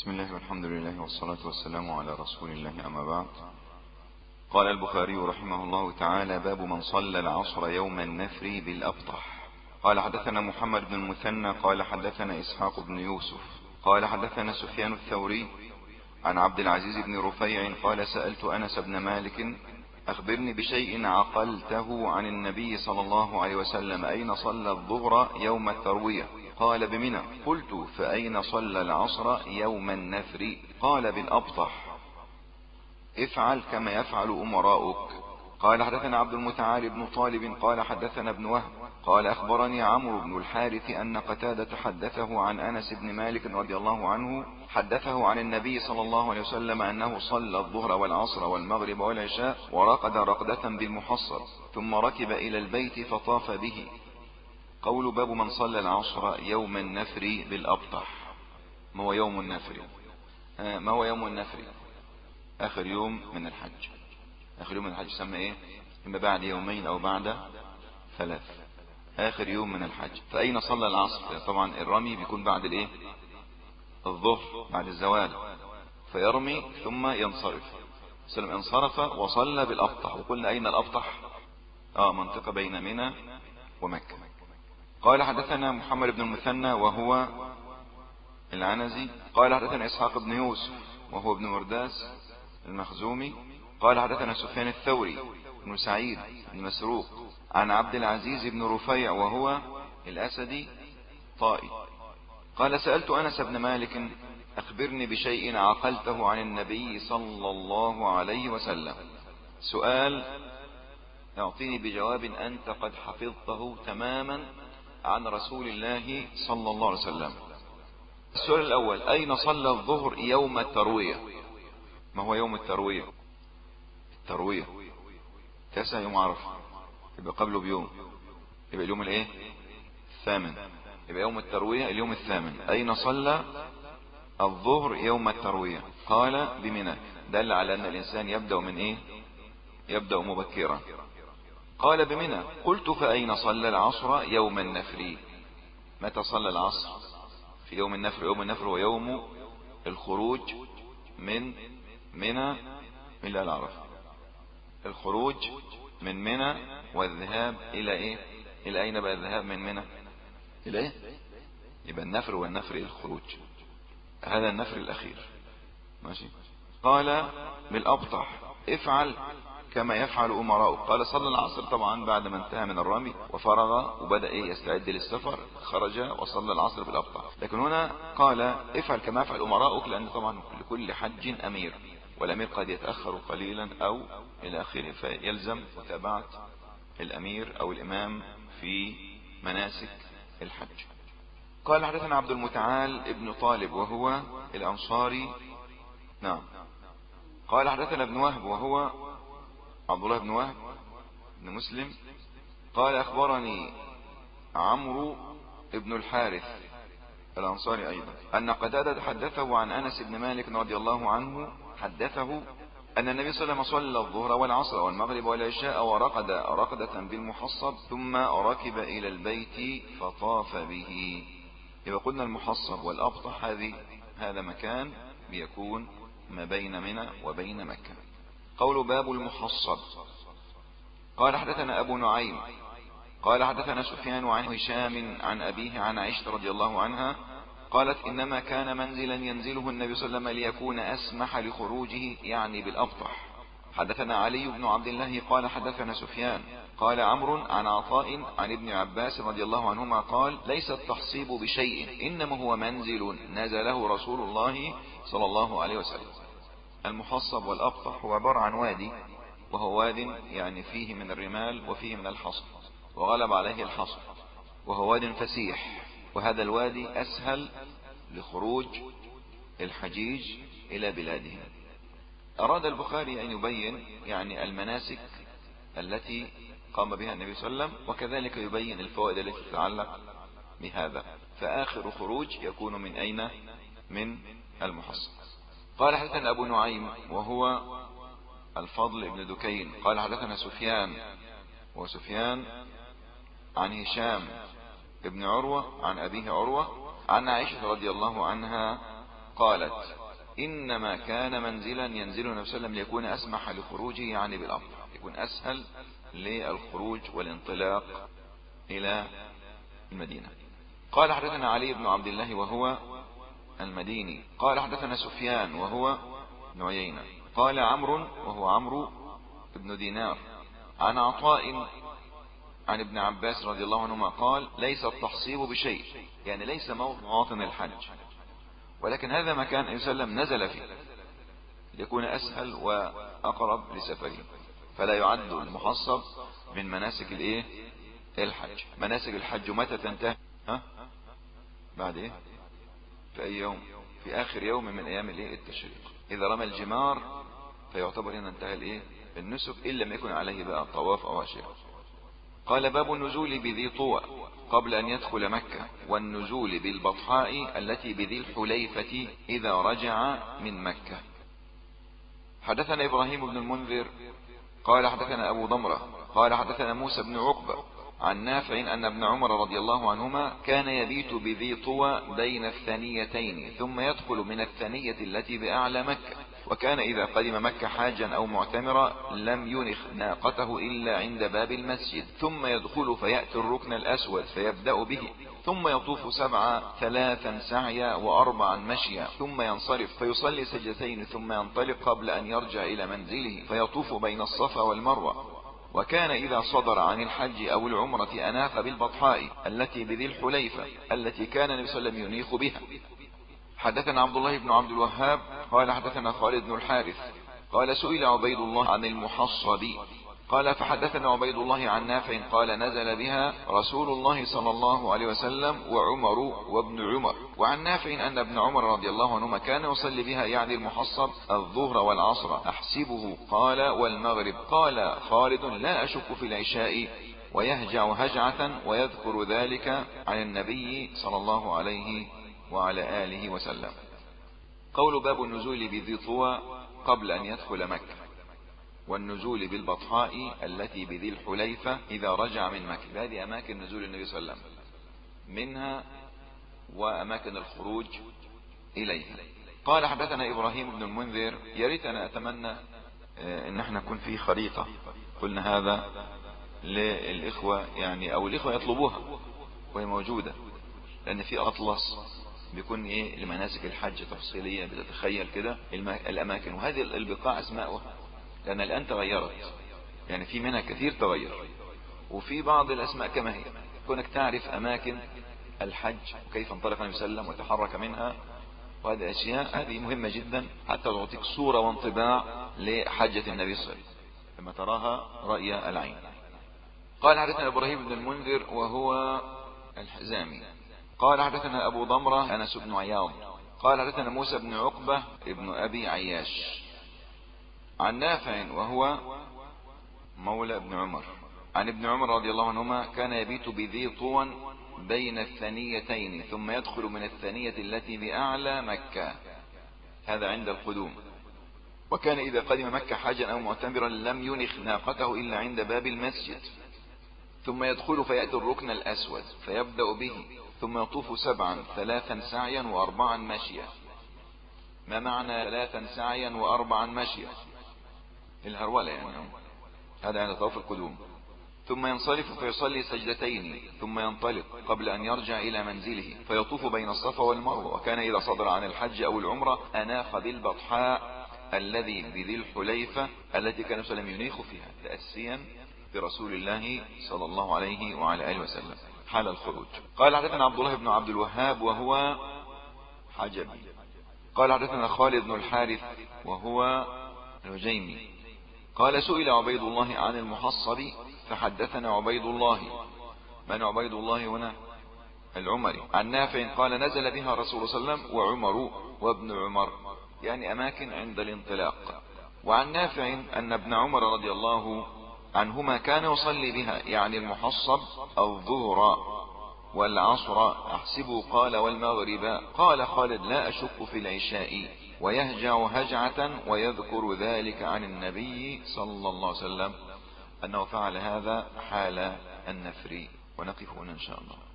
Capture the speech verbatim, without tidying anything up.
بسم الله والحمد لله والصلاة والسلام على رسول الله، أما بعد. قال البخاري رحمه الله تعالى: باب من صلى العصر يوم النفر بالأبطح. قال حدثنا محمد بن المثنى قال حدثنا إسحاق بن يوسف قال حدثنا سفيان الثوري عن عبد العزيز بن رفيع قال: سألت أنس بن مالك: أخبرني بشيء عقلته عن النبي صلى الله عليه وسلم، أين صلى الظهر يوم التروية؟ قال: بمنى. قلت: فأين صلى العصر يوم النفر؟ قال: بالأبطح. افعل كما يفعل أمراؤك. قال حدثنا عبد المتعال بن طالب قال حدثنا ابن وهب قال أخبرني عمرو بن الحارث أن قتادة حدثه عن أنس بن مالك رضي الله عنه حدثه عن النبي صلى الله عليه وسلم أنه صلى الظهر والعصر والمغرب والعشاء ورقد رقدة بالمحصر ثم ركب إلى البيت فطاف به. قول: باب من صلى العصر يوم النفر بالأبطح. ما هو يوم النفر؟ آه ما هو يوم النفر؟ آخر يوم من الحج. آخر يوم من الحج يسمى إيه؟ إما بعد يومين أو بعد ثلاث. آخر يوم من الحج. فأين صلى العصر؟ طبعا الرمي بيكون بعد الإيه؟ الظهر، بعد الزوال، فيرمي ثم ينصرف. سلم انصرف وصلى بالأبطح. وقلنا أين الأبطح؟ آه منطقة بين منى ومكة. قال حدثنا محمد بن المثنى وهو العنزي قال حدثنا إسحاق بن يوسف وهو ابن مرداس المخزومي قال حدثنا سفيان الثوري بن سعيد بن مسروق عن عبد العزيز بن رفيع وهو الأسدي طائي قال: سألت أنس بن مالك: أخبرني بشيء عقلته عن النبي صلى الله عليه وسلم. سؤال يعطيني بجواب أنت قد حفظته تماما عن رسول الله صلى الله عليه وسلم. السؤال الأول: أين صلى الظهر يوم التروية؟ ما هو يوم التروية؟ التروية تسع يوم عرفة، يبقى قبله بيوم، يبقى اليوم الايه؟ الثامن. يبقى يوم التروية اليوم الثامن. أين صلى الظهر يوم التروية؟ قال: بمنى. دل على أن الإنسان يبدأ من ايه؟ يبدأ مبكرا. قال: بمنى. قلت: فأين صلى العصر يوم النفر؟ متى صلى العصر في يوم النفر؟ يوم النفر هو يوم الخروج من منى إلى العرفة. الخروج من منى والذهاب إلى إيه؟ إلى أين بقى الذهاب من منى؟ إلى إيه؟ يبقى النفر والنفر إلى الخروج. هذا النفر الأخير. ماشي. قال: بالأبطح. افعل كما يفعل أمراؤه. قال: صلى العصر طبعا بعد ما انتهى من الرمي وفرغ وبدأ إيه؟ يستعد للسفر، خرج وصلى العصر بالأبطح. لكن هنا قال: افعل كما يفعل أمراؤك، لأن طبعا لكل حج أمير، والأمير قد يتأخر قليلا أو إلى آخره، فيلزم متابعة الأمير أو الإمام في مناسك الحج. قال حدثنا عبد المتعال ابن طالب وهو الأنصاري. نعم. قال حدثنا ابن وهب وهو عبد الله بن وهب بن مسلم قال: أخبرني عمرو بن الحارث الأنصاري أيضا أن قتادة حدثه عن أنس بن مالك رضي الله عنه حدثه أن النبي صلى الله عليه وسلم صلى الظهر والعصر والمغرب والعشاء ورقد رقدة بالمحصب ثم ركب إلى البيت فطاف به. يبقى قلنا المحصب والأبطح هذه هذا مكان بيكون ما بين منى وبين مكة. قول: باب المحصب. قال حدثنا أبو نعيم قال حدثنا سفيان عن هشام عن أبيه عن عائشة رضي الله عنها قالت: إنما كان منزلا ينزله النبي صلى الله عليه وسلم ليكون أسمح لخروجه، يعني بالأبطح. حدثنا علي بن عبد الله قال حدثنا سفيان قال عمرو عن عطاء عن ابن عباس رضي الله عنهما قال: ليس التحصيب بشيء، إنما هو منزل نزله رسول الله صلى الله عليه وسلم. المحصب والأبطح هو عبارة عن وادي، وهو واد يعني فيه من الرمال وفيه من الحصر، وغلب عليه الحصر، وهو واد فسيح. وهذا الوادي أسهل لخروج الحجيج إلى بلادهم. أراد البخاري أن يبين يعني المناسك التي قام بها النبي صلى الله عليه وسلم، وكذلك يبين الفوائد التي تتعلق بهذا. فآخر خروج يكون من أين؟ من المحصب. قال حدثنا أبو نعيم وهو الفضل بن دكين قال حدثنا سفيان وسفيان عن هشام ابن عروة عن أبيه عروة عن عائشة رضي الله عنها قالت إنما كان منزلا ينزله النبي صلى الله عليه وسلم ليكون أسمح لخروجه يعني بالأمر، يكون أسهل للخروج والانطلاق إلى المدينة. قال حدثنا علي بن عبد الله وهو المديني قال حدثنا سفيان وهو بن عيينة قال عمرو وهو عمرو بن دينار عن عطاء عن ابن عباس رضي الله عنهما قال ليس التحصيب بشيء، يعني ليس مواطن الحج، ولكن هذا مكان النبي صلى الله عليه وسلم نزل فيه ليكون أسهل وأقرب لسفره، فلا يعد المحصب من مناسك الايه الحج. مناسك الحج متى تنتهي؟ ها بعد ايه؟ في اي يوم؟ في اخر يوم من ايام الايه التشريق. اذا رمى الجمار فيعتبر هنا انتهى الايه النسك، الا لم يكن عليه بقى طواف او اشياء. قال باب النزول بذي طوى قبل ان يدخل مكة، والنزول بالبطحاء التي بذي الحليفة اذا رجع من مكة. حدثنا ابراهيم بن المنذر قال حدثنا ابو ضمرة قال حدثنا موسى بن عقبة عن نافع أن ابن عمر رضي الله عنهما كان يبيت بذي طوى بين الثنيتين ثم يدخل من الثنية التي بأعلى مكة، وكان إذا قدم مكة حاجا أو معتمرا لم ينخ ناقته إلا عند باب المسجد، ثم يدخل فيأتي الركن الأسود فيبدأ به، ثم يطوف سبعا ثلاثا سعيا وأربعا مشيا، ثم ينصرف فيصلي سجدتين ثم ينطلق قبل أن يرجع إلى منزله فيطوف بين الصفا والمروة. وكان إذا صدر عن الحج أو العمرة أناخ بالبطحاء التي بذي الحليفة التي كان النبي صلى الله عليه وسلم ينيخ بها. حدثنا عبد الله بن عبد الوهاب قال حدثنا خالد بن الحارث قال سئل عبيد الله عن المحصب قال فحدثنا عبيد الله عن نافع قال نزل بها رسول الله صلى الله عليه وسلم وعمر وابن عمر. وعن نافع أن ابن عمر رضي الله عنهما كان يصلي بها يعني المحصب الظهر والعصر أحسبه قال والمغرب. قال خالد لا أشك في العشاء ويهجع هجعة ويذكر ذلك عن النبي صلى الله عليه وعلى آله وسلم. قول باب النزول بذي طوى قبل أن يدخل مكة، والنزول بالبطحاء التي بذي الحليفة إذا رجع من مكة. هذه أماكن نزول النبي صلى الله عليه وسلم منها وأماكن الخروج إليها. قال حدثنا إبراهيم بن المنذر يا ريتنا أتمنى إن احنا نكون في خريطة، قلنا هذا للإخوة يعني أو الإخوة يطلبوها وهي موجودة، لأن في أطلس بيكون إيه لمناسك الحج تفصيلية بتتخيل كده الأماكن، وهذه البقاع أسماؤها لأن الآن تغيرت، يعني في منها كثير تغير، وفي بعض الأسماء كما هي، كونك تعرف أماكن الحج وكيف انطلق النبي صلى الله عليه وسلم وتحرك منها، وهذه أشياء هذه مهمة جدا حتى تعطيك صورة وانطباع لحجة النبي صلى الله عليه وسلم لما تراها رأي العين. قال حدثنا إبراهيم بن المنذر وهو الحزامي قال حدثنا أبو ضمرة أنس بن عياض قال حدثنا موسى بن عقبة ابن أبي عياش عن نافع وهو مولى ابن عمر عن ابن عمر رضي الله عنهما كان يبيت بذي طوى بين الثنيتين ثم يدخل من الثنية التي بأعلى مكة، هذا عند القدوم. وكان إذا قدم مكة حاجا أو معتمرا لم ينخ ناقته إلا عند باب المسجد، ثم يدخل فيأتي الركن الأسود فيبدأ به، ثم يطوف سبعا ثلاثا سعيا وأربعا مشيا. ما معنى ثلاثا سعيا وأربعا مشيا؟ الهرولة يعني، هذا عند طواف القدوم. ثم ينصرف فيصلي سجدتين ثم ينطلق قبل أن يرجع إلى منزله فيطوف بين الصفا والمروة. وكان إذا صدر عن الحج أو العمرة أناخ بالبطحاء الذي بذي الحليفة التي كان صلى الله عليه وسلم ينيخ فيها تأسيا برسول الله صلى الله عليه وعلى آله وسلم حال الخروج. قال حدثنا عبد الله بن عبد الوهاب وهو حجبي قال حدثنا خالد بن الحارث وهو الهجيمي قال سئل عبيد الله عن المحصب فحدثنا عبيد الله. من عبيد الله هنا؟ العمري. عن نافع قال نزل بها رسول الله صلى الله عليه وسلم وعمر وابن عمر، يعني أماكن عند الانطلاق. وعن نافع أن ابن عمر رضي الله عنهما كان يصلي بها يعني المحصب الظهر والعصر أحسبه قال والمغرب. قال خالد لا أشك في العشاء ويهجع هجعة ويذكر ذلك عن النبي صلى الله عليه وسلم أنه فعل هذا حال النفر. ونقف هنا إن شاء الله.